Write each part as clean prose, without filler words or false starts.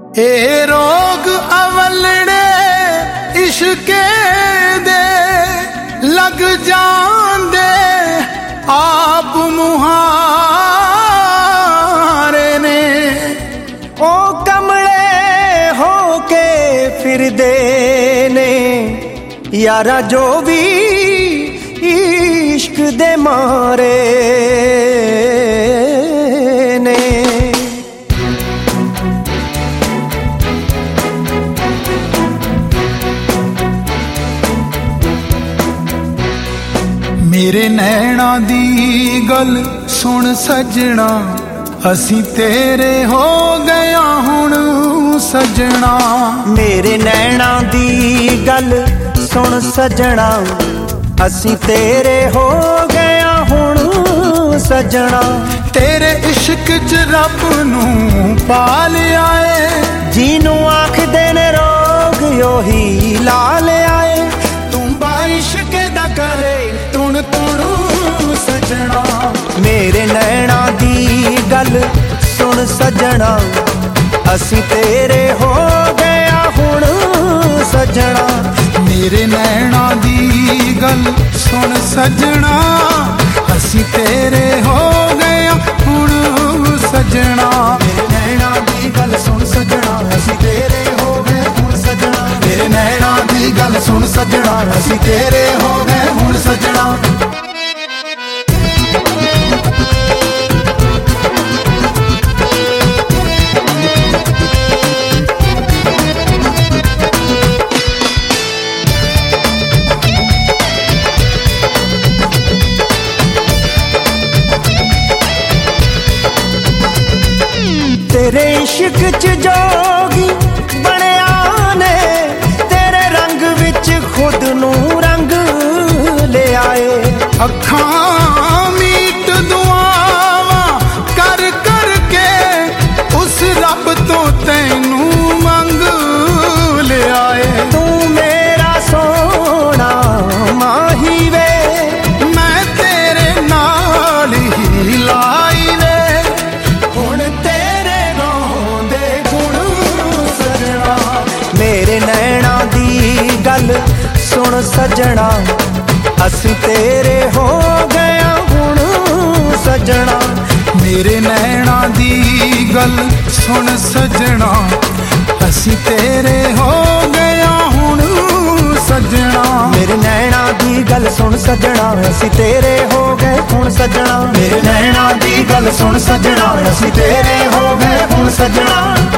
ए रोग अवलड़े इश्के दे लग जांदे आप मुहारे ने। ओ कमले हो के फिरदे ने यारा जो भी इश्क दे मारे ने। मेरे नैना दी गल सुन सजना, असी तेरे हो गया हुण सजना। मेरे नैना दी गल सुन सजना, असी तेरे हो गया हुण सजना। तेरे इश्क च रब नू पा लिया है, जीनू आखदे ने रोग योही ला लिया है। तू बाइश्क दा करे तुण तुणू सजना। मेरे नैना दी गल सुन सजना, असी तेरे हो गया हुण सजना। मेरे नैना दी गल सुन सजना, असी तेरे हो गया हुण सजना। मेरे नैना दी गल सुन सजना, असी तेरे हो गए हुण सजना। मेरे नैना दी गल सुन सजना, असी तेरे हो गए हुण सजना। तेरे इश्क च जोगी बनिया ने, तेरे रंग विच खुद नू रंग ले आए। अखां मीट दुआवां कर कर के उस रब तो तैनू मंग ले आए। तू मेरा सोना माही वे, मैं तेरे नाल ही लाई वे। हुण तेरे रोंदे गुण सजना। मेरे नैना दी गल सुन सजना, असी तेरे हो गया हुण सजना। मेरे नैना दी गल सुन सजना, असी तेरे हो गया हुण सजना। मेरे नैना दी गल सुन सजना, असी तेरे हो गए हुण सजना। मेरे नैना दी गल सुन सजना, असी तेरे हो गए हुण सजना।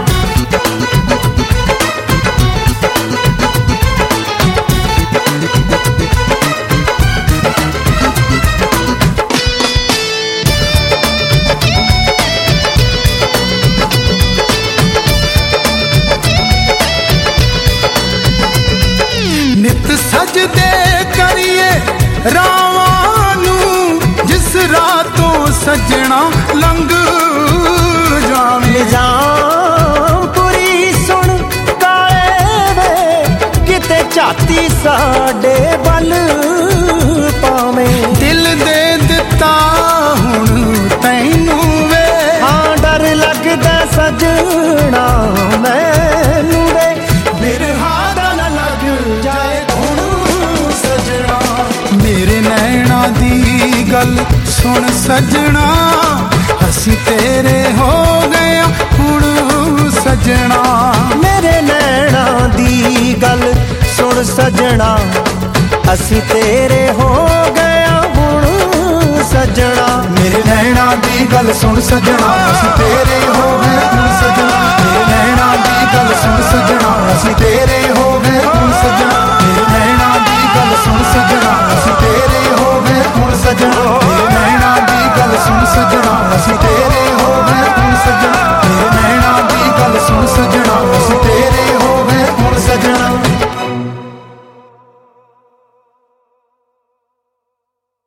नित सजदे करिए रावां नू, जिस रातों सजना लंघ जावे। निजामपुरी सुन काले वे, किते झाती साडे बल पावे। दिल दे दिता हुण तैनू वे, हाँ डर लगदा सजना मैनू वे। बिरहा दा ना लग जाए हुण सजना। मेरे नैना दी गल सुन सजना, असी तेरे हो गया हुण सजना। मेरे नैना दी गल सुन सजना, असी तेरे हो गया हुण सजना। मेरे नैना दी गल सुन सजना, असी तेरे हो गए हुण सजना। मेरे नैना दी गल सुन सजना, असी तेरे हो गए हुण सजना। मेरे नैना दी गल सुन सजना, असी तेरे हो गए हुण सजना। मेरे नैना दी गल सुन सजना, असी तेरे हो गए।